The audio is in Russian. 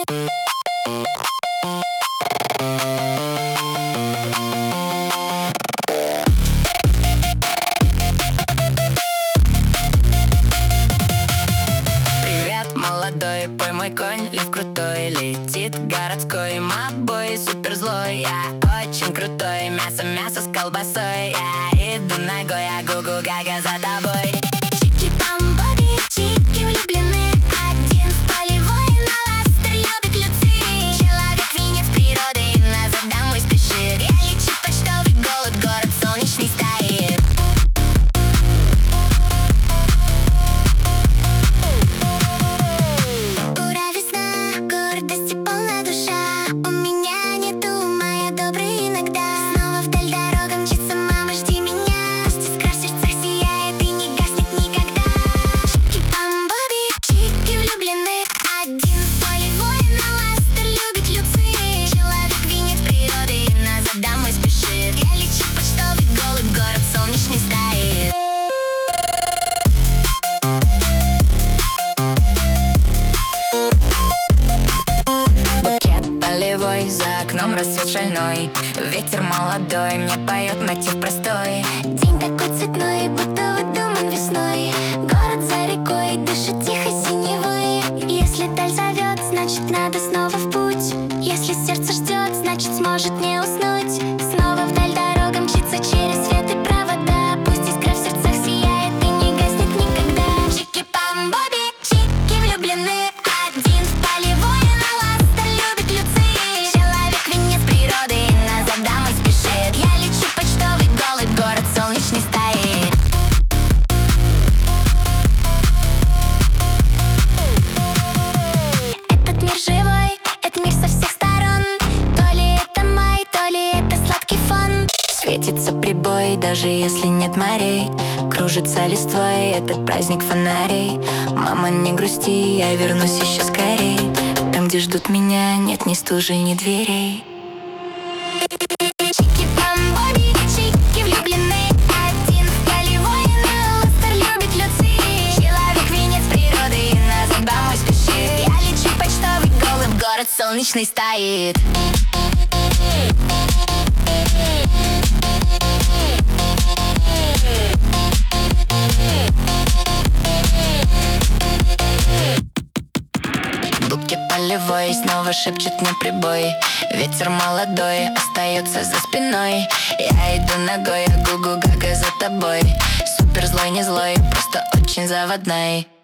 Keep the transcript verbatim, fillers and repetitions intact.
Привет, молодой, пой мой конь, лев крутой. Летит городской мобой, супер злой. Я очень крутой, мясо, мясо с колбасой. Я иду ногой, а гу-гу гага за тобой. Чики-бамбоби, чики влюблены. Один в полевой, на ластер любит люци. Человек-венец природы, назад домой спешит. Я лечу почтовый голод, город солнечный стоит. Ура, весна, гордость и полна душа. У меня нет ума, я добрый иногда. Снова вдаль дорога мчится, мама, жди меня. Пусть искра в сердцах сияет и не гаснет никогда. Чики-бамбоби, чики влюблены. Один в полевой, на ластер любит люци. Человек-венец природы, назад домой спешит. Я лечу почтовый голубь, город солнечный стоит. Букет полевой, за окном рассвет шальной. Ветер молодой, мне поет мотив простой. День такой цветной, будто выдуман весной. Город за рекой, дышит тихо синевой. Если даль зовет, значит надо снова в путь. Если сердце ждет, значит сможет не уснуть. Снова вдаль дорога мчится через свет и провода. Пусть искра в сердцах сияет и не гаснет никогда. Чики-бамбоби, чики влюблены. Один в полевой, на ластер любит люци. Человек-венец природы, назад домой спешит. Я лечу почтовый голубь, город солнечный стоит. Этот мир живой, этот мир со всех сторон. То ли это май, то ли это сладкий фон. Светится прибой, даже если нет морей. Кружится листвой этот праздник фонарей. Мама, не грусти, я вернусь еще скорей. Там, где ждут меня, нет ни стужи, ни дверей. Чики-бамбоби, чики влюблены. Один в полевой, на ластер любит люци. Человек-венец природы, назад домой спешит. Я лечу почтовый голубь, город солнечный стоит. Букет полевой снова шепчет мне прибой. Ветер молодой остается за спиной. Я иду ногой, а гу-гу гага за тобой. Супер злой, не злой, просто очень заводной.